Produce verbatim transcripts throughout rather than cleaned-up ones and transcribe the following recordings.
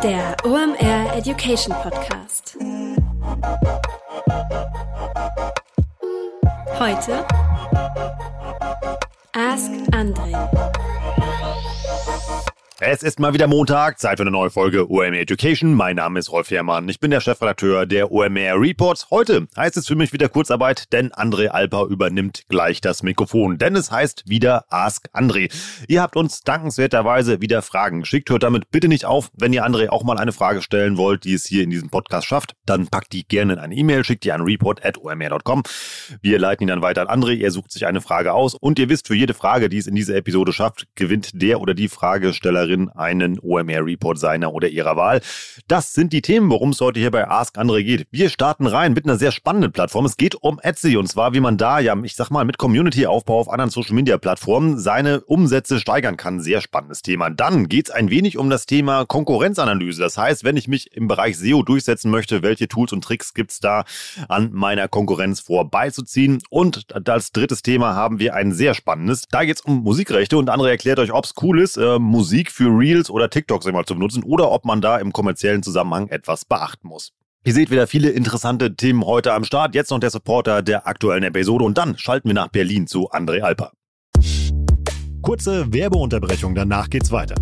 Der O M R Education Podcast. Heute Ask André. Es ist mal wieder Montag, Zeit für eine neue Folge O M R Education. Mein Name ist Rolf Herrmann, ich bin der Chefredakteur der O M R Reports. Heute heißt es für mich wieder Kurzarbeit, denn André Alper übernimmt gleich das Mikrofon. Denn es heißt wieder Ask André. Ihr habt uns dankenswerterweise wieder Fragen geschickt. Hört damit bitte nicht auf. Wenn ihr André auch mal eine Frage stellen wollt, die es hier in diesem Podcast schafft, dann packt die gerne in eine E-Mail, schickt die an report at o m r dot com. Wir leiten ihn dann weiter an André. Er sucht sich eine Frage aus. Und ihr wisst, für jede Frage, die es in dieser Episode schafft, gewinnt der oder die Fragestellerin einen O M R-Report seiner oder ihrer Wahl. Das sind die Themen, worum es heute hier bei Ask André geht. Wir starten rein mit einer sehr spannenden Plattform. Es geht um Etsy und zwar, wie man da ja, ich sag mal, mit Community-Aufbau auf anderen Social-Media-Plattformen seine Umsätze steigern kann. Sehr spannendes Thema. Dann geht es ein wenig um das Thema Konkurrenzanalyse. Das heißt, wenn ich mich im Bereich S E O durchsetzen möchte, welche Tools und Tricks gibt es da, an meiner Konkurrenz vorbeizuziehen? Und als drittes Thema haben wir ein sehr spannendes. Da geht es um Musikrechte und André erklärt euch, ob es cool ist, äh, Musik für für Reels oder TikToks immer zu benutzen oder ob man da im kommerziellen Zusammenhang etwas beachten muss. Ihr seht wieder viele interessante Themen heute am Start. Jetzt noch der Supporter der aktuellen Episode und dann schalten wir nach Berlin zu André Alper. Kurze Werbeunterbrechung, danach geht's weiter.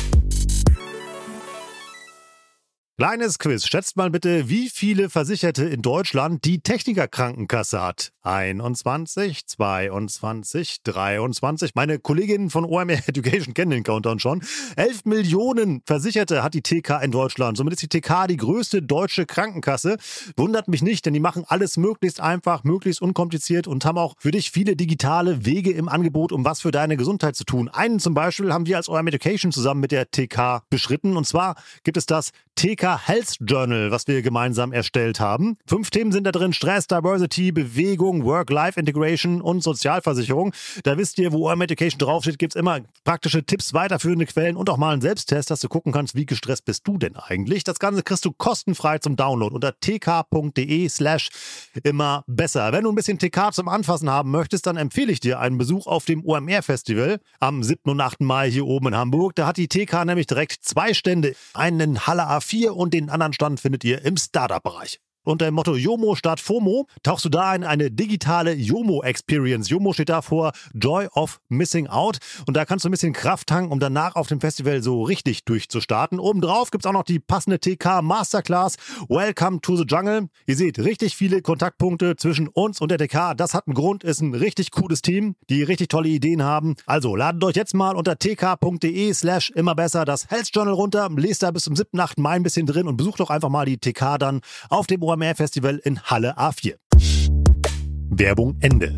Kleines Quiz. Schätzt mal bitte, wie viele Versicherte in Deutschland die Techniker-Krankenkasse hat. einundzwanzig, zweiundzwanzig, dreiundzwanzig. Meine Kolleginnen von O M R Education kennen den Countdown schon. elf Millionen Versicherte hat die T K in Deutschland. Somit ist die T K die größte deutsche Krankenkasse. Wundert mich nicht, denn die machen alles möglichst einfach, möglichst unkompliziert und haben auch für dich viele digitale Wege im Angebot, um was für deine Gesundheit zu tun. Einen zum Beispiel haben wir als O M R Education zusammen mit der T K beschritten. Und zwar gibt es das T K Health Journal, was wir gemeinsam erstellt haben. Fünf Themen sind da drin: Stress, Diversity, Bewegung, Work-Life-Integration und Sozialversicherung. Da wisst ihr, wo O M R Education draufsteht, gibt es immer praktische Tipps, weiterführende Quellen und auch mal einen Selbsttest, dass du gucken kannst, wie gestresst bist du denn eigentlich. Das Ganze kriegst du kostenfrei zum Download unter tk.de slash immer besser. Wenn du ein bisschen T K zum Anfassen haben möchtest, dann empfehle ich dir einen Besuch auf dem O M R-Festival am siebten und achten Mai hier oben in Hamburg. Da hat die T K nämlich direkt zwei Stände, einen in Halle A vier und den anderen Stand findet ihr im Startup-Bereich. Unter dem Motto JOMO statt FOMO tauchst du da in eine digitale JOMO-Experience. JOMO steht da vor Joy of Missing Out. Und da kannst du ein bisschen Kraft tanken, um danach auf dem Festival so richtig durchzustarten. Obendrauf gibt es auch noch die passende T K Masterclass Welcome to the Jungle. Ihr seht, richtig viele Kontaktpunkte zwischen uns und der T K. Das hat einen Grund, ist ein richtig cooles Team, die richtig tolle Ideen haben. Also ladet euch jetzt mal unter tk.de slash immer besser das Health Journal runter. Lest da bis zum siebten achten Mai ein bisschen drin und besucht doch einfach mal die T K dann auf dem O M R Festival in Halle A vier. Werbung Ende.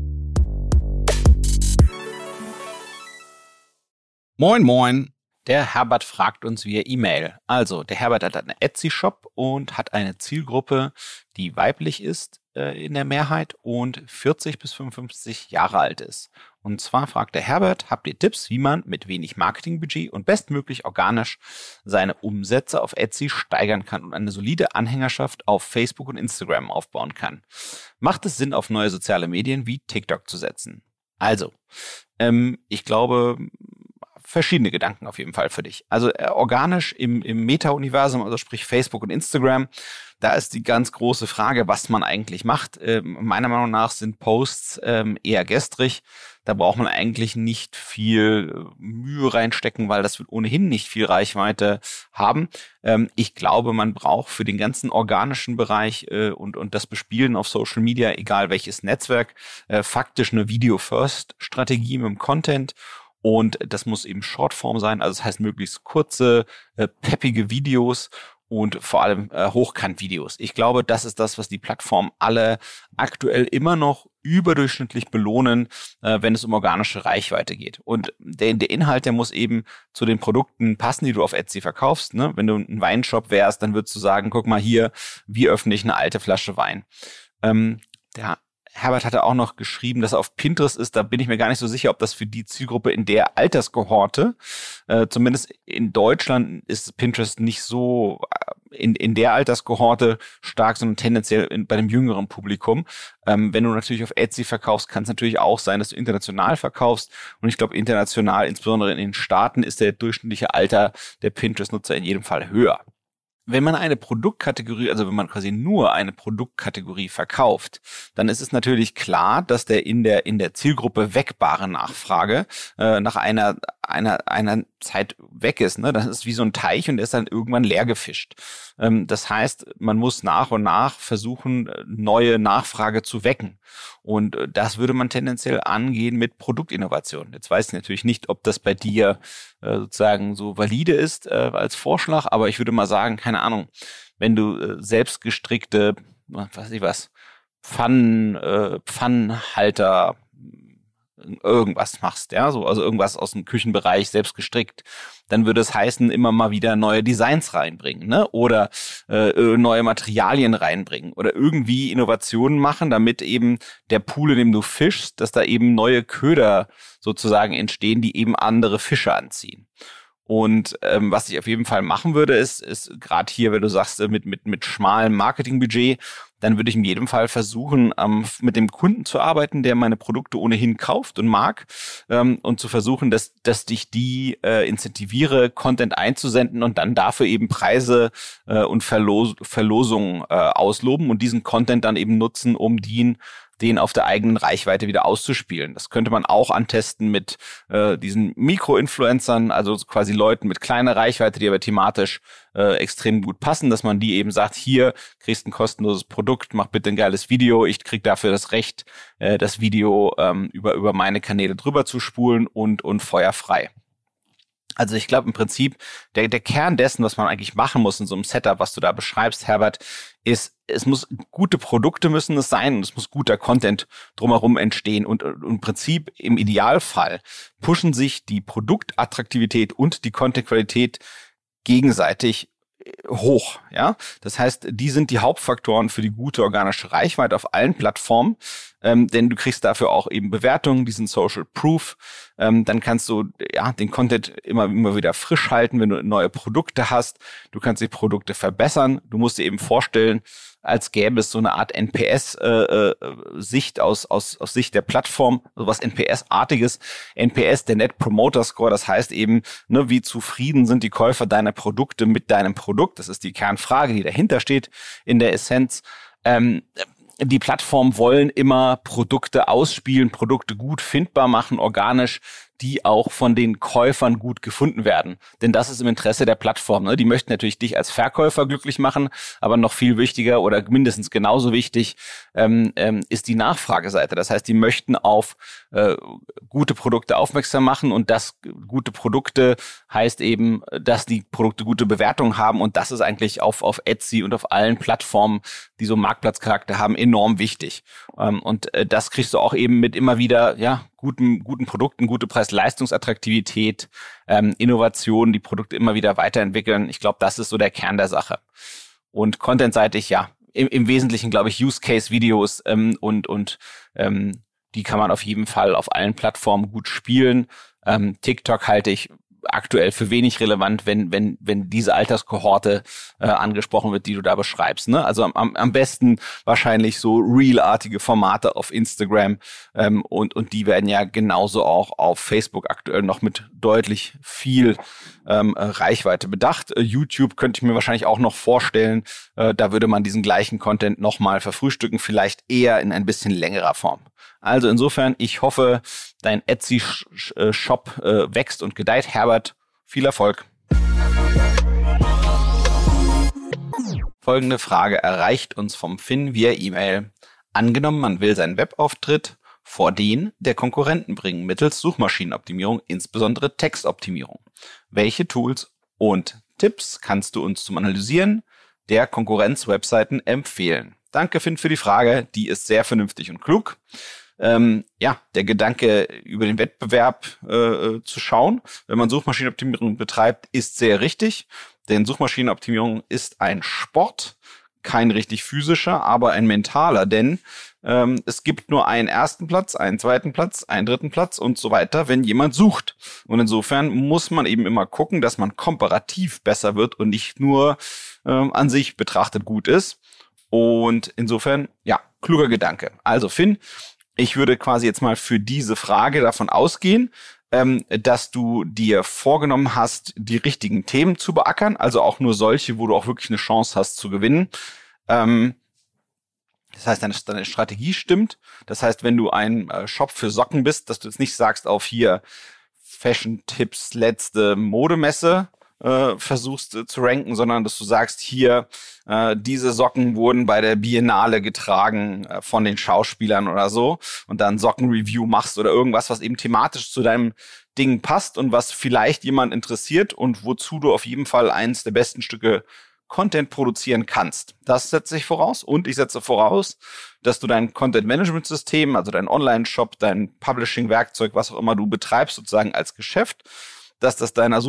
Moin moin, der Herbert fragt uns via E-Mail. Also, der Herbert hat einen Etsy-Shop und hat eine Zielgruppe, die weiblich ist äh, in der Mehrheit und vierzig bis fünfundfünfzig Jahre alt ist. Und zwar fragt der Herbert, habt ihr Tipps, wie man mit wenig Marketingbudget und bestmöglich organisch seine Umsätze auf Etsy steigern kann und eine solide Anhängerschaft auf Facebook und Instagram aufbauen kann? Macht es Sinn, auf neue soziale Medien wie TikTok zu setzen? Also, ähm, ich glaube, verschiedene Gedanken auf jeden Fall für dich. Also äh, organisch im, im Meta-Universum, also sprich Facebook und Instagram, da ist die ganz große Frage, was man eigentlich macht. Ähm, meiner Meinung nach sind Posts ähm, eher gestrig. Da braucht man eigentlich nicht viel äh, Mühe reinstecken, weil das wird ohnehin nicht viel Reichweite haben. Ähm, ich glaube, man braucht für den ganzen organischen Bereich äh, und, und das Bespielen auf Social Media, egal welches Netzwerk, äh, faktisch eine Video-First-Strategie mit dem Content. Und das muss eben Shortform sein, also das heißt möglichst kurze, äh, peppige Videos und vor allem äh, Hochkant-Videos. Ich glaube, das ist das, was die Plattformen alle aktuell immer noch überdurchschnittlich belohnen, äh, wenn es um organische Reichweite geht. Und der, der Inhalt, der muss eben zu den Produkten passen, die du auf Etsy verkaufst. Ne? Wenn du ein Weinshop wärst, dann würdest du sagen, guck mal hier, wie öffne ich eine alte Flasche Wein? Ähm, der Herbert hatte auch noch geschrieben, dass er auf Pinterest ist. Da bin ich mir gar nicht so sicher, ob das für die Zielgruppe in der Alterskohorte, äh, zumindest in Deutschland ist Pinterest nicht so in, in der Alterskohorte stark, sondern tendenziell in, bei dem jüngeren Publikum. Ähm, wenn du natürlich auf Etsy verkaufst, kann es natürlich auch sein, dass du international verkaufst. Und ich glaube, international, insbesondere in den Staaten, ist der durchschnittliche Alter der Pinterest-Nutzer in jedem Fall höher. Wenn man eine Produktkategorie, also wenn man quasi nur eine Produktkategorie verkauft, dann ist es natürlich klar, dass der in der in der Zielgruppe wegbare Nachfrage äh, nach einer einer einer Zeit weg ist. Ne? Das ist wie so ein Teich und der ist dann irgendwann leer gefischt. Ähm, das heißt, man muss nach und nach versuchen, neue Nachfrage zu wecken. Und äh, das würde man tendenziell angehen mit Produktinnovation. Jetzt weiß ich natürlich nicht, ob das bei dir äh, sozusagen so valide ist äh, als Vorschlag, aber ich würde mal sagen, keine Ahnung, wenn du äh, selbstgestrickte, was weiß ich was, Pfannen, äh, Pfannenhalter, irgendwas machst, ja, so, also irgendwas aus dem Küchenbereich selbst gestrickt, dann würde es heißen, immer mal wieder neue Designs reinbringen, ne, oder äh, neue Materialien reinbringen oder irgendwie Innovationen machen, damit eben der Pool, in dem du fischst, dass da eben neue Köder sozusagen entstehen, die eben andere Fische anziehen. Und ähm, was ich auf jeden Fall machen würde, ist, ist gerade hier, wenn du sagst, mit mit mit schmalem Marketingbudget, dann würde ich in jedem Fall versuchen, ähm, mit dem Kunden zu arbeiten, der meine Produkte ohnehin kauft und mag, ähm, und zu versuchen, dass dass ich die äh, incentiviere, Content einzusenden und dann dafür eben Preise äh, und Verlos- Verlosungen äh, ausloben und diesen Content dann eben nutzen, um den den auf der eigenen Reichweite wieder auszuspielen. Das könnte man auch antesten mit äh, diesen Mikro-Influencern, also quasi Leuten mit kleiner Reichweite, die aber thematisch äh, extrem gut passen, dass man die eben sagt, hier kriegst ein kostenloses Produkt, mach bitte ein geiles Video, ich krieg dafür das Recht, äh, das Video ähm, über über meine Kanäle drüber zu spulen und und feuerfrei. Also ich glaube im Prinzip, der der Kern dessen, was man eigentlich machen muss in so einem Setup, was du da beschreibst, Herbert, ist, es muss gute Produkte müssen es sein und es muss guter Content drumherum entstehen und, und im Prinzip im Idealfall pushen sich die Produktattraktivität und die Contentqualität gegenseitig hoch, ja. Das heißt, die sind die Hauptfaktoren für die gute organische Reichweite auf allen Plattformen, ähm, denn du kriegst dafür auch eben Bewertungen, diesen Social Proof. Ähm, dann kannst du ja den Content immer immer wieder frisch halten, wenn du neue Produkte hast. Du kannst die Produkte verbessern. Du musst dir eben vorstellen, als gäbe es so eine Art N P S-Sicht äh, aus, aus, aus Sicht der Plattform, so was N P S-artiges. N P S, der Net Promoter Score, das heißt eben, ne, wie zufrieden sind die Käufer deiner Produkte mit deinem Produkt? Das ist die Kernfrage, die dahinter steht in der Essenz. Ähm, die Plattformen wollen immer Produkte ausspielen, Produkte gut findbar machen, organisch, die auch von den Käufern gut gefunden werden. Denn das ist im Interesse der Plattform. Ne? Die möchten natürlich dich als Verkäufer glücklich machen, aber noch viel wichtiger oder mindestens genauso wichtig ähm, ähm, ist die Nachfrageseite. Das heißt, die möchten auf äh, gute Produkte aufmerksam machen und das gute Produkte heißt eben, dass die Produkte gute Bewertungen haben und das ist eigentlich auf, auf Etsy und auf allen Plattformen, die so Marktplatzcharakter haben, enorm wichtig. Ähm, und äh, das kriegst du auch eben mit immer wieder, ja, guten, guten Produkten, gute Preis-Leistungsattraktivität, ähm, Innovation, die Produkte immer wieder weiterentwickeln. Ich glaube, das ist so der Kern der Sache. Und contentseitig, ja, im, im Wesentlichen, glaube ich, Use-Case-Videos ähm, und, und ähm, die kann man auf jeden Fall auf allen Plattformen gut spielen. Ähm, TikTok halte ich aktuell für wenig relevant, wenn wenn wenn diese Alterskohorte äh, angesprochen wird, die du da beschreibst. Ne? Also am, am besten wahrscheinlich so Reel-artige Formate auf Instagram ähm, und und die werden ja genauso auch auf Facebook aktuell noch mit deutlich viel ähm, Reichweite bedacht. Äh, YouTube könnte ich mir wahrscheinlich auch noch vorstellen, äh, da würde man diesen gleichen Content nochmal verfrühstücken, vielleicht eher in ein bisschen längerer Form. Also insofern, ich hoffe, dein Etsy-Shop äh, wächst und gedeiht. Herbert, viel Erfolg. Folgende Frage erreicht uns vom Finn via E-Mail. Angenommen, man will seinen Webauftritt vor den der Konkurrenten bringen, mittels Suchmaschinenoptimierung, insbesondere Textoptimierung. Welche Tools und Tipps kannst du uns zum Analysieren der Konkurrenz-Webseiten empfehlen? Danke, Finn, für die Frage. Die ist sehr vernünftig und klug. Ähm, ja, der Gedanke, über den Wettbewerb äh, zu schauen, wenn man Suchmaschinenoptimierung betreibt, ist sehr richtig, denn Suchmaschinenoptimierung ist ein Sport, kein richtig physischer, aber ein mentaler, denn ähm, es gibt nur einen ersten Platz, einen zweiten Platz, einen dritten Platz und so weiter, wenn jemand sucht. Und insofern muss man eben immer gucken, dass man komparativ besser wird und nicht nur ähm, an sich betrachtet gut ist. Und insofern, ja, kluger Gedanke. Also Finn, ich würde quasi jetzt mal für diese Frage davon ausgehen, ähm, dass du dir vorgenommen hast, die richtigen Themen zu beackern, also auch nur solche, wo du auch wirklich eine Chance hast zu gewinnen. Ähm, das heißt, deine, deine Strategie stimmt. Das heißt, wenn du ein äh, Shop für Socken bist, dass du jetzt nicht sagst, auf hier Fashion-Tipps, letzte Modemesse äh, versuchst äh, zu ranken, sondern dass du sagst, hier, äh, diese Socken wurden bei der Biennale getragen äh, von den Schauspielern oder so und dann Sockenreview machst oder irgendwas, was eben thematisch zu deinem Ding passt und was vielleicht jemand interessiert und wozu du auf jeden Fall eins der besten Stücke Content produzieren kannst. Das setze ich voraus und ich setze voraus, dass du dein Content-Management-System, also dein Online-Shop, dein Publishing-Werkzeug, was auch immer du betreibst, sozusagen als Geschäft, dass das deiner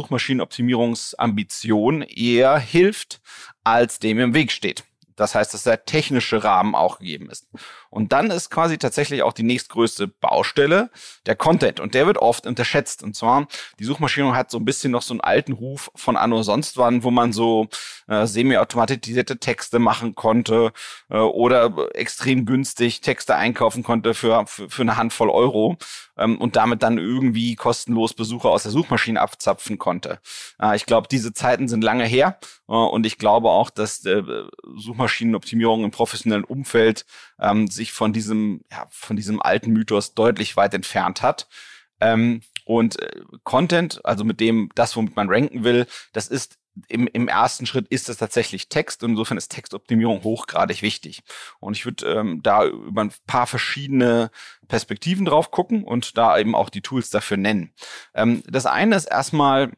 Suchmaschinenoptimierungsambition eher hilft, als dem im Weg steht. Das heißt, dass der technische Rahmen auch gegeben ist. Und dann ist quasi tatsächlich auch die nächstgrößte Baustelle der Content. Und der wird oft unterschätzt. Und zwar, die Suchmaschine hat so ein bisschen noch so einen alten Ruf von anno sonst wann, wo man so äh, semi-automatisierte Texte machen konnte äh, oder extrem günstig Texte einkaufen konnte für, für, für eine Handvoll Euro ähm, und damit dann irgendwie kostenlos Besucher aus der Suchmaschine abzapfen konnte. Äh, ich glaube, diese Zeiten sind lange her äh, und ich glaube auch, dass äh, Suchmaschinenoptimierung im professionellen Umfeld ähm, sich von diesem, ja, von diesem alten Mythos deutlich weit entfernt hat. Ähm, und äh, Content, also mit dem, das, womit man ranken will, das ist im, im ersten Schritt ist das tatsächlich Text und insofern ist Textoptimierung hochgradig wichtig. Und ich würde ähm, da über ein paar verschiedene Perspektiven drauf gucken und da eben auch die Tools dafür nennen. Ähm, das eine ist erstmal,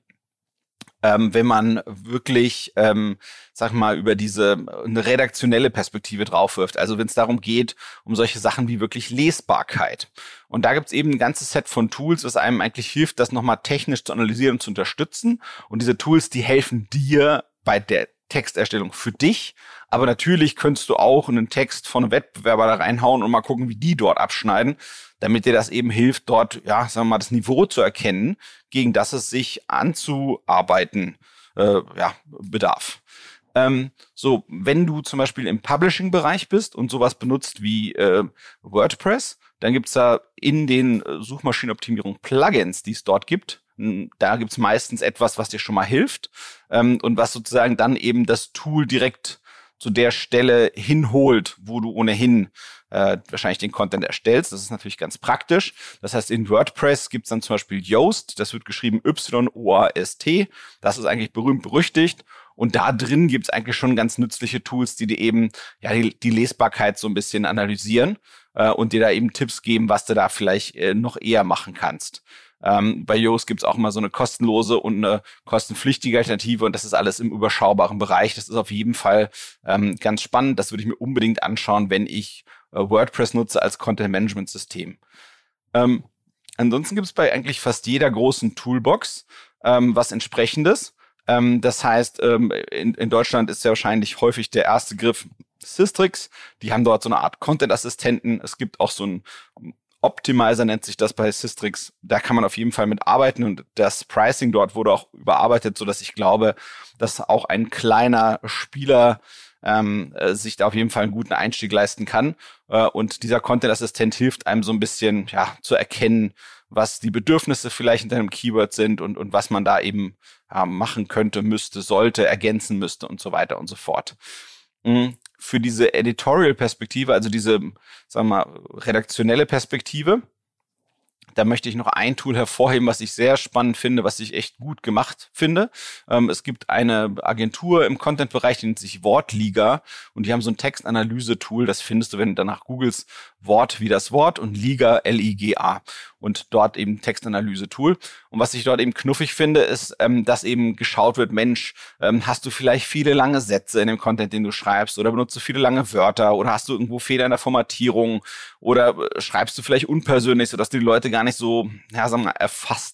Ähm, wenn man wirklich, ähm, sag mal, über diese eine redaktionelle Perspektive draufwirft. Also wenn es darum geht, um solche Sachen wie wirklich Lesbarkeit. Und da gibt's eben ein ganzes Set von Tools, was einem eigentlich hilft, das nochmal technisch zu analysieren und zu unterstützen. Und diese Tools, die helfen dir bei der Texterstellung für dich. Aber natürlich könntest du auch einen Text von einem Wettbewerber da reinhauen und mal gucken, wie die dort abschneiden, damit dir das eben hilft, dort, ja, sagen wir mal, das Niveau zu erkennen, gegen das es sich anzuarbeiten, äh, ja, bedarf. Ähm, so, wenn du zum Beispiel im Publishing-Bereich bist und sowas benutzt wie äh, WordPress, dann gibt's da in den Suchmaschinenoptimierung-Plugins, die es dort gibt, da gibt's meistens etwas, was dir schon mal hilft ähm, und was sozusagen dann eben das Tool direkt zu der Stelle hinholt, wo du ohnehin äh, wahrscheinlich den Content erstellst. Das ist natürlich ganz praktisch. Das heißt, in WordPress gibt's dann zum Beispiel Yoast, das wird geschrieben Y O A S T. Das ist eigentlich berühmt berüchtigt. Und da drin gibt's eigentlich schon ganz nützliche Tools, die dir eben ja die, die Lesbarkeit so ein bisschen analysieren äh, und dir da eben Tipps geben, was du da vielleicht äh, noch eher machen kannst. Ähm, bei Yoast gibt's auch mal so eine kostenlose und eine kostenpflichtige Alternative und das ist alles im überschaubaren Bereich. Das ist auf jeden Fall ähm, ganz spannend. Das würde ich mir unbedingt anschauen, wenn ich äh, WordPress nutze als Content-Management-System. Ähm, ansonsten gibt's bei eigentlich fast jeder großen Toolbox ähm, was Entsprechendes. Ähm, das heißt, ähm, in, in Deutschland ist ja wahrscheinlich häufig der erste Griff Systrix. Die haben dort so eine Art Content-Assistenten. Es gibt auch so ein Optimizer nennt sich das bei Systrix. Da kann man auf jeden Fall mit arbeiten und das Pricing dort wurde auch überarbeitet, so dass ich glaube, dass auch ein kleiner Spieler ähm, sich da auf jeden Fall einen guten Einstieg leisten kann. Äh, und dieser Content-Assistent hilft einem so ein bisschen ja zu erkennen, was die Bedürfnisse vielleicht in deinem Keyword sind und, und was man da eben ja, machen könnte, müsste, sollte, ergänzen müsste und so weiter und so fort. Mhm. Für diese Editorial-Perspektive, also diese, sagen wir mal, redaktionelle Perspektive, da möchte ich noch ein Tool hervorheben, was ich sehr spannend finde, was ich echt gut gemacht finde. Ähm, es gibt eine Agentur im Content-Bereich, die nennt sich Wortliga und die haben so ein Textanalyse-Tool, das findest du, wenn du danach googelst, Wort wie das Wort und Liga, L I G A und dort eben Textanalyse-Tool. Und was ich dort eben knuffig finde, ist, ähm, dass eben geschaut wird, Mensch, ähm, hast du vielleicht viele lange Sätze in dem Content, den du schreibst oder benutzt du viele lange Wörter oder hast du irgendwo Fehler in der Formatierung oder äh, schreibst du vielleicht unpersönlich, sodass du die Leute gar nicht so, ja, sagen wir mal, erfasst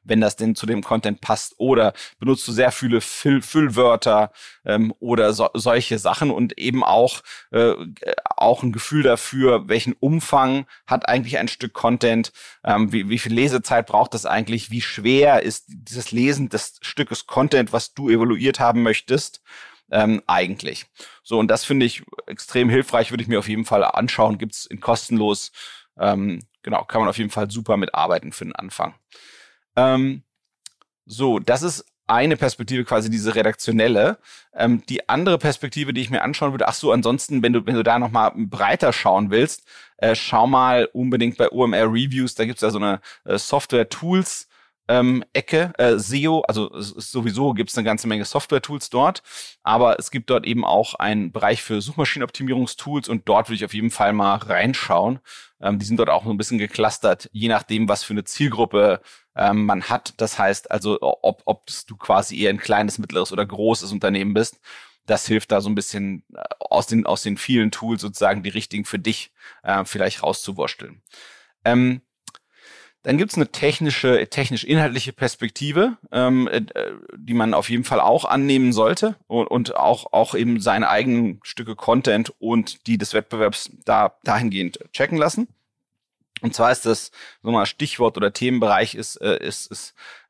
wenn das denn zu dem Content passt. Oder benutzt du sehr viele Füll- Füllwörter ähm, oder so, solche Sachen und eben auch, äh, auch ein Gefühl dafür, welchen Umfang hat eigentlich ein Stück Content, ähm, wie, wie viel Lesezeit braucht das eigentlich, wie schwer ist dieses Lesen des Stückes Content, was du evaluiert haben möchtest, ähm, eigentlich. So, und das finde ich extrem hilfreich, würde ich mir auf jeden Fall anschauen, gibt's in kostenlos, ähm, genau, kann man auf jeden Fall super mitarbeiten für den Anfang. Ähm, so, das ist eine Perspektive, quasi diese redaktionelle. Ähm, die andere Perspektive, die ich mir anschauen würde, ach so, ansonsten, wenn du wenn du da noch mal breiter schauen willst, äh, schau mal unbedingt bei O M R Reviews, da gibt's ja so eine äh, Software-Tools ähm, Ecke, äh, S E O, also es ist sowieso gibt's eine ganze Menge Software-Tools dort, aber es gibt dort eben auch einen Bereich für Suchmaschinenoptimierungstools und dort würde ich auf jeden Fall mal reinschauen. Ähm, die sind dort auch so ein bisschen geclustert, je nachdem, was für eine Zielgruppe ähm, man hat. Das heißt also, ob, ob du quasi eher ein kleines, mittleres oder großes Unternehmen bist. Das hilft da so ein bisschen äh, aus den aus den vielen Tools sozusagen die richtigen für dich äh, vielleicht rauszuwursteln. Ähm, Dann gibt's eine technische, technisch-inhaltliche Perspektive, ähm, äh, die man auf jeden Fall auch annehmen sollte und, und auch, auch eben seine eigenen Stücke Content und die des Wettbewerbs da dahingehend checken lassen. Und zwar ist das, so mal Stichwort oder Themenbereich ist, äh, ist, ist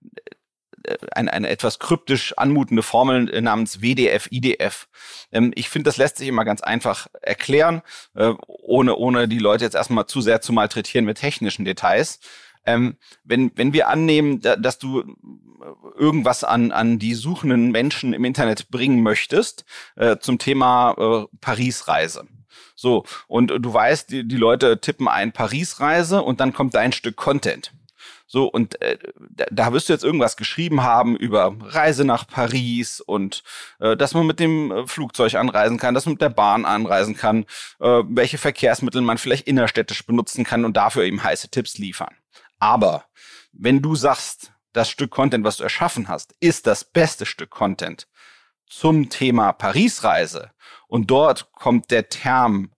äh, eine, eine etwas kryptisch anmutende Formel äh, namens W D F I D F. Ähm, ich finde, das lässt sich immer ganz einfach erklären, äh, ohne, ohne die Leute jetzt erstmal zu sehr zu malträtieren mit technischen Details. Ähm, wenn, wenn wir annehmen, da, dass du irgendwas an, an die suchenden Menschen im Internet bringen möchtest, äh, zum Thema äh, Paris-Reise. So, und du weißt, die, die Leute tippen ein Paris-Reise und dann kommt dein Stück Content. So, und äh, da, da wirst du jetzt irgendwas geschrieben haben über Reise nach Paris und äh, dass man mit dem äh, Flugzeug anreisen kann, dass man mit der Bahn anreisen kann, äh, welche Verkehrsmittel man vielleicht innerstädtisch benutzen kann und dafür eben heiße Tipps liefern. Aber wenn du sagst, das Stück Content, was du erschaffen hast, ist das beste Stück Content zum Thema Paris-Reise und dort kommt der Term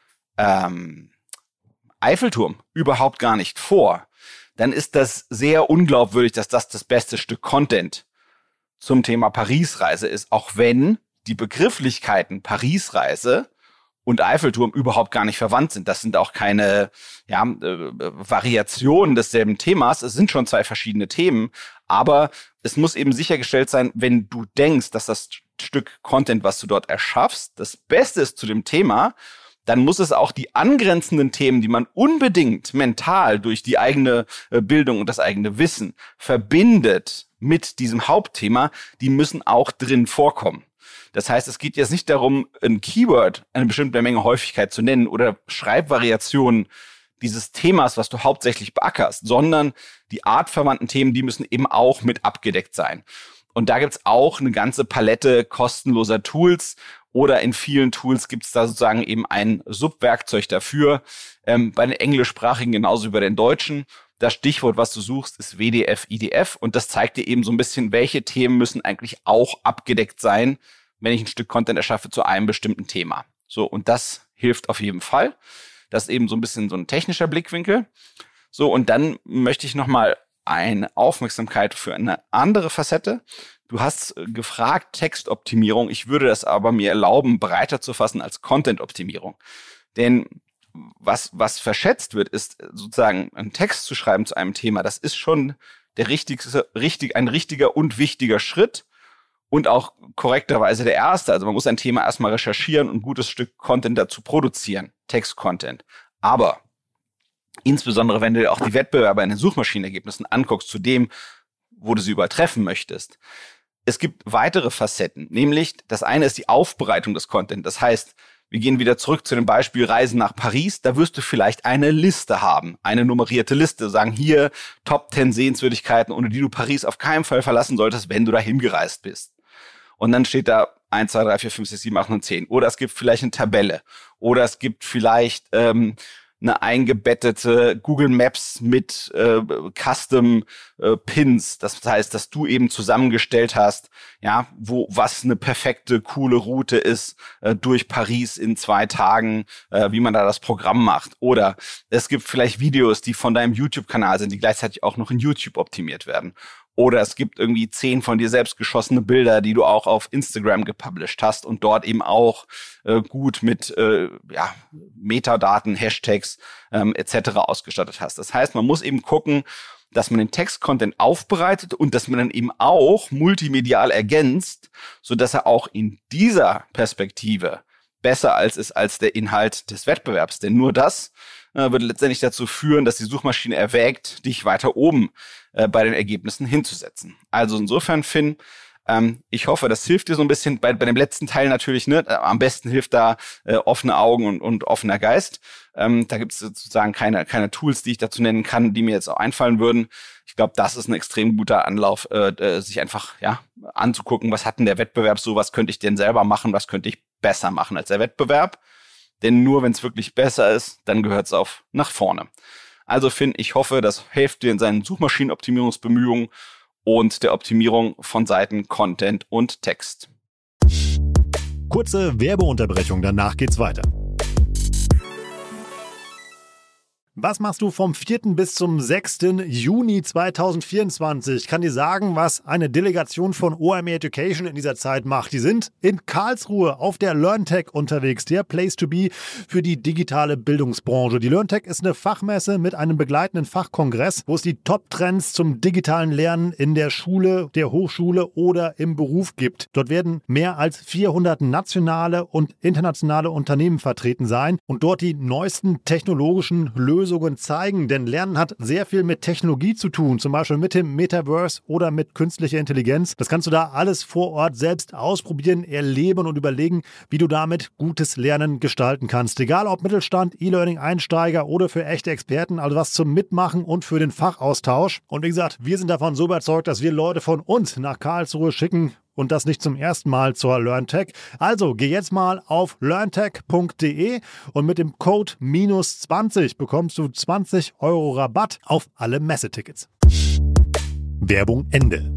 ähm, Eiffelturm überhaupt gar nicht vor, dann ist das sehr unglaubwürdig, dass das das beste Stück Content zum Thema Paris-Reise ist, auch wenn die Begrifflichkeiten Paris-Reise und Eiffelturm überhaupt gar nicht verwandt sind. Das sind auch keine ja, äh, Variationen desselben Themas. Es sind schon zwei verschiedene Themen, aber es muss eben sichergestellt sein, wenn du denkst, dass das Stück Content, was du dort erschaffst, das Beste ist zu dem Thema, dann muss es auch die angrenzenden Themen, die man unbedingt mental durch die eigene Bildung und das eigene Wissen verbindet mit diesem Hauptthema, die müssen auch drin vorkommen. Das heißt, es geht jetzt nicht darum, ein Keyword eine bestimmte Menge Häufigkeit zu nennen oder Schreibvariationen dieses Themas, was du hauptsächlich beackerst, sondern die artverwandten Themen, die müssen eben auch mit abgedeckt sein. Und da gibt's auch eine ganze Palette kostenloser Tools oder in vielen Tools gibt's da sozusagen eben ein Subwerkzeug dafür. Ähm, bei den englischsprachigen genauso wie bei den deutschen. Das Stichwort, was du suchst, ist W D F I D F und das zeigt dir eben so ein bisschen, welche Themen müssen eigentlich auch abgedeckt sein, wenn ich ein Stück Content erschaffe zu einem bestimmten Thema. So, und das hilft auf jeden Fall. Das ist eben so ein bisschen so ein technischer Blickwinkel. So, und dann möchte ich nochmal eine Aufmerksamkeit für eine andere Facette. Du hast gefragt, Textoptimierung. Ich würde das aber mir erlauben, breiter zu fassen als Content-Optimierung. Denn was, was verschätzt wird, ist sozusagen einen Text zu schreiben zu einem Thema. Das ist schon der richtigste, richtig, ein richtiger und wichtiger Schritt und auch korrekterweise der erste. Also man muss ein Thema erstmal recherchieren und ein gutes Stück Content dazu produzieren, Text-Content. Aber insbesondere, wenn du dir auch die Wettbewerber in den Suchmaschinenergebnissen anguckst, zu dem, wo du sie übertreffen möchtest. Es gibt weitere Facetten, nämlich das eine ist die Aufbereitung des Content. Das heißt, wir gehen wieder zurück zu dem Beispiel Reisen nach Paris. Da wirst du vielleicht eine Liste haben, eine nummerierte Liste. Sagen hier Top zehn Sehenswürdigkeiten, ohne die du Paris auf keinen Fall verlassen solltest, wenn du da hingereist bist. Und dann steht da eins, zwei, drei, vier, fünf, sechs, sieben, acht, neun, zehn. Oder es gibt vielleicht eine Tabelle. Oder es gibt vielleicht ähm, eine eingebettete Google Maps mit äh, Custom äh, Pins. Das heißt, dass du eben zusammengestellt hast, ja, wo was eine perfekte, coole Route ist äh, durch Paris in zwei Tagen, äh, wie man da das Programm macht. Oder es gibt vielleicht Videos, die von deinem YouTube-Kanal sind, die gleichzeitig auch noch in YouTube optimiert werden. Oder es gibt irgendwie zehn von dir selbst geschossene Bilder, die du auch auf Instagram gepublished hast und dort eben auch äh, gut mit äh, ja, Metadaten, Hashtags ähm, et cetera ausgestattet hast. Das heißt, man muss eben gucken, dass man den Text-Content aufbereitet und dass man dann eben auch multimedial ergänzt, sodass er auch in dieser Perspektive besser als ist als der Inhalt des Wettbewerbs. Denn nur das äh, wird letztendlich dazu führen, dass die Suchmaschine erwägt, dich weiter oben äh, bei den Ergebnissen hinzusetzen. Also insofern, Finn, ähm, ich hoffe, das hilft dir so ein bisschen. Bei, bei dem letzten Teil natürlich, ne, am besten hilft da äh, offene Augen und, und offener Geist. Ähm, da gibt es sozusagen keine, keine Tools, die ich dazu nennen kann, die mir jetzt auch einfallen würden. Ich glaube, das ist ein extrem guter Anlauf, äh, äh, sich einfach ja anzugucken, was hat denn der Wettbewerb so, was könnte ich denn selber machen, was könnte ich besser machen als der Wettbewerb. Denn nur wenn es wirklich besser ist, dann gehört es auf nach vorne. Also Finn, ich hoffe, das hilft dir in seinen Suchmaschinenoptimierungsbemühungen und der Optimierung von Seiten, Content und Text. Kurze Werbeunterbrechung, danach geht's weiter. Was machst du vom vierten bis zum sechsten Juni zweitausendvierundzwanzig? Ich kann dir sagen, was eine Delegation von O M R Education in dieser Zeit macht. Die sind in Karlsruhe auf der LearnTech unterwegs, der Place to be für die digitale Bildungsbranche. Die LearnTech ist eine Fachmesse mit einem begleitenden Fachkongress, wo es die Top-Trends zum digitalen Lernen in der Schule, der Hochschule oder im Beruf gibt. Dort werden mehr als vierhundert nationale und internationale Unternehmen vertreten sein und dort die neuesten technologischen Lösungen zeigen, denn Lernen hat sehr viel mit Technologie zu tun, zum Beispiel mit dem Metaverse oder mit künstlicher Intelligenz. Das kannst du da alles vor Ort selbst ausprobieren, erleben und überlegen, wie du damit gutes Lernen gestalten kannst. Egal ob Mittelstand, E-Learning-Einsteiger oder für echte Experten, also was zum Mitmachen und für den Fachaustausch. Und wie gesagt, wir sind davon so überzeugt, dass wir Leute von uns nach Karlsruhe schicken, und das nicht zum ersten Mal zur LearnTech. Also geh jetzt mal auf learntech punkt de und mit dem Code minus zwanzig bekommst du zwanzig Euro Rabatt auf alle Messetickets. Werbung Ende.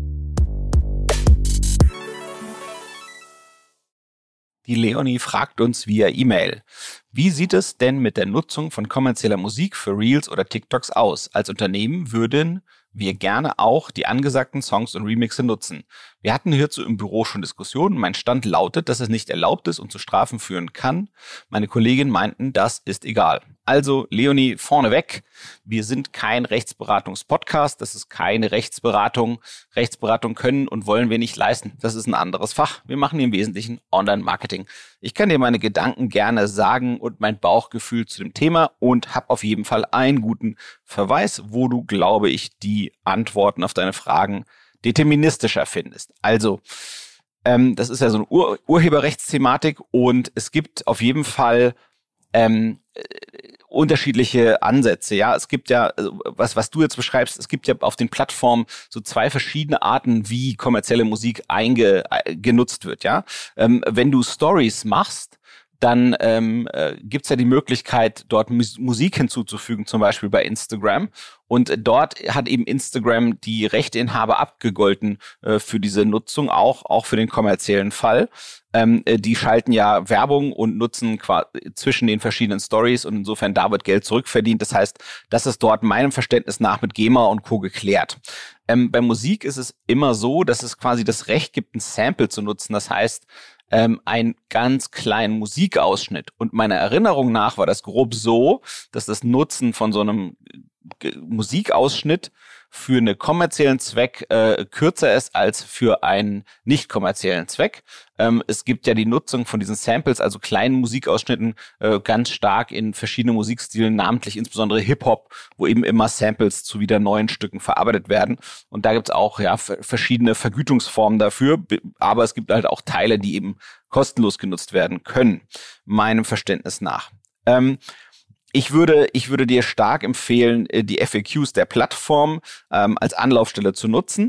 Die Leonie fragt uns via E-Mail: Wie sieht es denn mit der Nutzung von kommerzieller Musik für Reels oder TikToks aus? Als Unternehmen würden wir gerne auch die angesagten Songs und Remixe nutzen. Wir hatten hierzu im Büro schon Diskussionen. Mein Stand lautet, dass es nicht erlaubt ist und zu Strafen führen kann. Meine Kolleginnen meinten, das ist egal. Also, Leonie, vorneweg, wir sind kein Rechtsberatungs-Podcast. Das ist keine Rechtsberatung. Rechtsberatung können und wollen wir nicht leisten. Das ist ein anderes Fach. Wir machen im Wesentlichen Online-Marketing. Ich kann dir meine Gedanken gerne sagen und mein Bauchgefühl zu dem Thema und habe auf jeden Fall einen guten Verweis, wo du, glaube ich, die Antworten auf deine Fragen deterministischer findest. Also, ähm, das ist ja so eine Ur- Urheberrechtsthematik und es gibt auf jeden Fall ähm, unterschiedliche Ansätze. Ja, es gibt ja, also was was du jetzt beschreibst, es gibt ja auf den Plattformen so zwei verschiedene Arten, wie kommerzielle Musik einge, äh, genutzt wird. Ja, ähm, wenn du Stories machst, dann ähm, äh, gibt's ja die Möglichkeit, dort Mus- Musik hinzuzufügen, zum Beispiel bei Instagram. Und äh, dort hat eben Instagram die Rechteinhaber abgegolten äh, für diese Nutzung, auch auch für den kommerziellen Fall. Ähm, äh, die schalten ja Werbung und nutzen quasi zwischen den verschiedenen Stories und insofern da wird Geld zurückverdient. Das heißt, das ist dort meinem Verständnis nach mit GEMA und Co. geklärt. Ähm, bei Musik ist es immer so, dass es quasi das Recht gibt, ein Sample zu nutzen. Das heißt, ähm, einen ganz kleinen Musikausschnitt. Und meiner Erinnerung nach war das grob so, dass das Nutzen von so einem G- Musikausschnitt für einen kommerziellen Zweck äh, kürzer ist als für einen nicht kommerziellen Zweck. Ähm, es gibt ja die Nutzung von diesen Samples, also kleinen Musikausschnitten, äh, ganz stark in verschiedenen Musikstilen, namentlich insbesondere Hip-Hop, wo eben immer Samples zu wieder neuen Stücken verarbeitet werden. Und da gibt's auch ja f- verschiedene Vergütungsformen dafür, b- aber es gibt halt auch Teile, die eben kostenlos genutzt werden können, meinem Verständnis nach. Ähm, Ich würde, ich würde dir stark empfehlen, die F A Qs der Plattform ähm, als Anlaufstelle zu nutzen.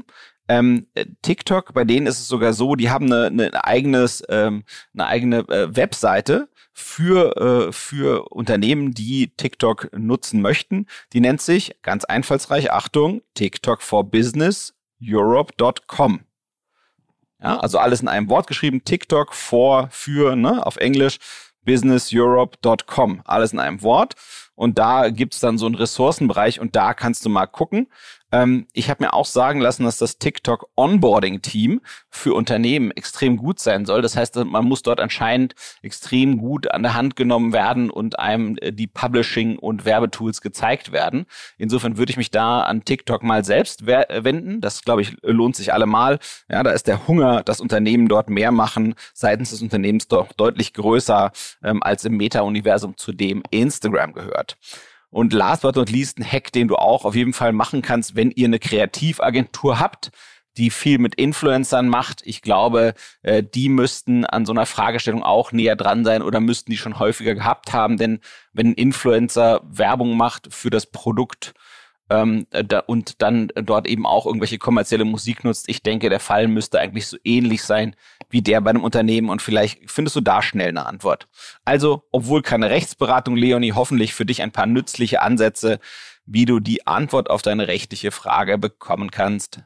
Ähm, TikTok, bei denen ist es sogar so, die haben eine, eine eigenes, ähm, eine eigene äh, Webseite für äh, für Unternehmen, die TikTok nutzen möchten. Die nennt sich ganz einfallsreich, Achtung, TikTok for Business Europe Punkt com. Ja, also alles in einem Wort geschrieben, TikTok for für, ne, auf Englisch business europe Punkt com, alles in einem Wort. Und da gibt's dann so einen Ressourcenbereich und da kannst du mal gucken. Ähm, ich habe mir auch sagen lassen, dass das TikTok Onboarding Team für Unternehmen extrem gut sein soll. Das heißt, man muss dort anscheinend extrem gut an der Hand genommen werden und einem die Publishing- und Werbetools gezeigt werden. Insofern würde ich mich da an TikTok mal selbst we- wenden. Das, glaube ich, lohnt sich allemal. Ja, da ist der Hunger, dass Unternehmen dort mehr machen, seitens des Unternehmens doch deutlich größer ähm, als im Meta-Universum, zu dem Instagram gehört. Und last but not least, ein Hack, den du auch auf jeden Fall machen kannst, wenn ihr eine Kreativagentur habt, die viel mit Influencern macht. Ich glaube, äh, die müssten an so einer Fragestellung auch näher dran sein oder müssten die schon häufiger gehabt haben. Denn wenn ein Influencer Werbung macht für das Produkt ähm, da, und dann dort eben auch irgendwelche kommerzielle Musik nutzt, ich denke, der Fall müsste eigentlich so ähnlich sein wie der bei einem Unternehmen und vielleicht findest du da schnell eine Antwort. Also, obwohl keine Rechtsberatung, Leonie, hoffentlich für dich ein paar nützliche Ansätze, wie du die Antwort auf deine rechtliche Frage bekommen kannst.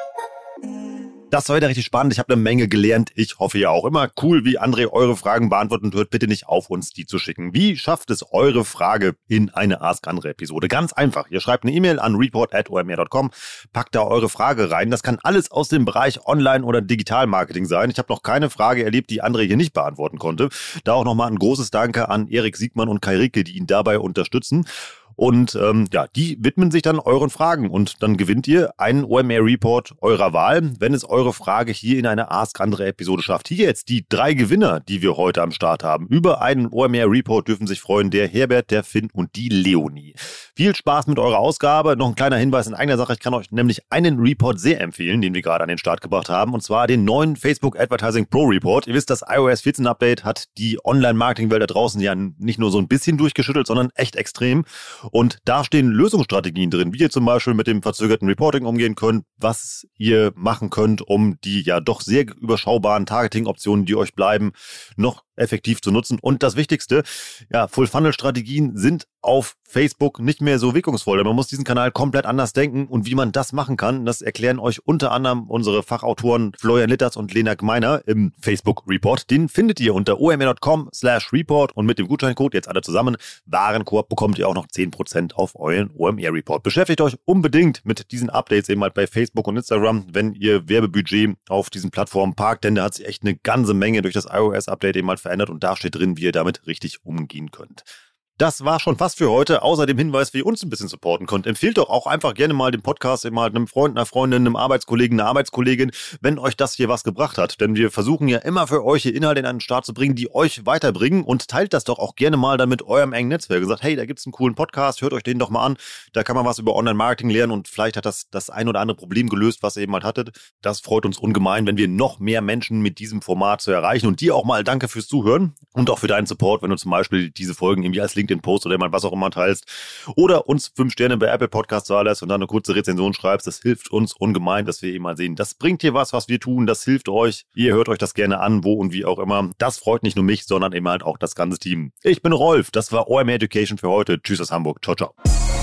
Das war wieder richtig spannend. Ich habe eine Menge gelernt. Ich hoffe ja auch. Immer cool, wie André eure Fragen beantwortet, und hört bitte nicht auf, uns die zu schicken. Wie schafft es eure Frage in eine Ask André Episode? Ganz einfach. Ihr schreibt eine E-Mail an report at o m r punkt com, packt da eure Frage rein. Das kann alles aus dem Bereich Online- oder Digitalmarketing sein. Ich habe noch keine Frage erlebt, die André hier nicht beantworten konnte. Da auch nochmal ein großes Danke an Erik Siegmann und Kai Ricke, die ihn dabei unterstützen. Und ähm, ja, die widmen sich dann euren Fragen und dann gewinnt ihr einen O M R-Report eurer Wahl, wenn es eure Frage hier in eine Ask André-Episode schafft. Hier jetzt die drei Gewinner, die wir heute am Start haben. Über einen O M R-Report dürfen sich freuen der Herbert, der Finn und die Leonie. Viel Spaß mit eurer Ausgabe. Noch ein kleiner Hinweis in eigener Sache. Ich kann euch nämlich einen Report sehr empfehlen, den wir gerade an den Start gebracht haben, und zwar den neuen Facebook Advertising Pro Report. Ihr wisst, das i O S vierzehn Update hat die Online-Marketing-Welt da draußen ja nicht nur so ein bisschen durchgeschüttelt, sondern echt extrem. Und da stehen Lösungsstrategien drin, wie ihr zum Beispiel mit dem verzögerten Reporting umgehen könnt, was ihr machen könnt, um die ja doch sehr überschaubaren Targeting-Optionen, die euch bleiben, noch effektiv zu nutzen. Und das Wichtigste, ja, Full-Funnel-Strategien sind auf Facebook nicht mehr so wirkungsvoll. Man muss diesen Kanal komplett anders denken, und wie man das machen kann, das erklären euch unter anderem unsere Fachautoren Florian Litters und Lena Gmeiner im Facebook-Report. Den findet ihr unter o m r punkt com slash report, und mit dem Gutscheincode, jetzt alle zusammen, Warenkorb, bekommt ihr auch noch zehn Prozent auf euren O M R-Report. Beschäftigt euch unbedingt mit diesen Updates eben halt bei Facebook und Instagram, wenn ihr Werbebudget auf diesen Plattformen parkt, denn da hat sich echt eine ganze Menge durch das i O S-Update eben halt verändert, und da steht drin, wie ihr damit richtig umgehen könnt. Das war schon fast für heute. Außer dem Hinweis, wie ihr uns ein bisschen supporten könnt. Empfehlt doch auch einfach gerne mal den Podcast eben halt einem Freund, einer Freundin, einem Arbeitskollegen, einer Arbeitskollegin, wenn euch das hier was gebracht hat. Denn wir versuchen ja immer für euch hier Inhalte in einen Start zu bringen, die euch weiterbringen, und teilt das doch auch gerne mal dann mit eurem engen Netzwerk. Sagt, hey, da gibt's einen coolen Podcast, hört euch den doch mal an. Da kann man was über Online-Marketing lernen, und vielleicht hat das das ein oder andere Problem gelöst, was ihr eben halt hattet. Das freut uns ungemein, wenn wir noch mehr Menschen mit diesem Format zu erreichen. Und dir auch mal danke fürs Zuhören und auch für deinen Support, wenn du zum Beispiel diese Folgen irgendwie als LinkedIn-Post oder mal was auch immer teilst oder uns fünf Sterne bei Apple Podcasts zahlst und dann eine kurze Rezension schreibst. Das hilft uns ungemein, dass wir eben mal sehen, das bringt hier was, was wir tun, das hilft euch. Ihr hört euch das gerne an, wo und wie auch immer. Das freut nicht nur mich, sondern eben halt auch das ganze Team. Ich bin Rolf, das war O M R Education für heute. Tschüss aus Hamburg. Ciao, ciao.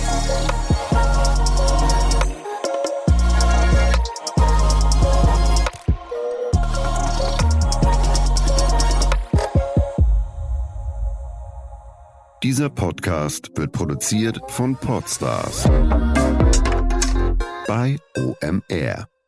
Dieser Podcast wird produziert von Podstars bei O M R.